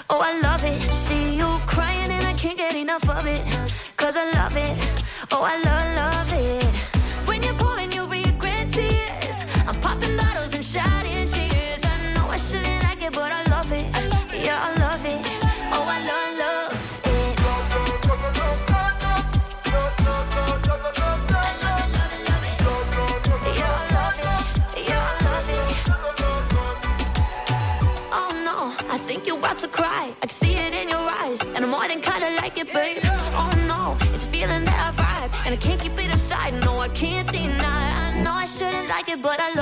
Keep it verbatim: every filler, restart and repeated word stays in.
Oh, I love it. See you crying and I can't get enough of it. Cause I love it. Oh, I love, love it. When you're pouring, you regret tears. I'm popping bottles and shouting cheers. I know I shouldn't like it, but I love it. Yeah, I love it. Oh, I love, love it. I think you're about to cry. I can see it in your eyes, and I'm more than kinda like it, babe. Oh no, it's a feeling that I vibe, and I can't keep it inside. No, I can't deny. I know I shouldn't like it, but I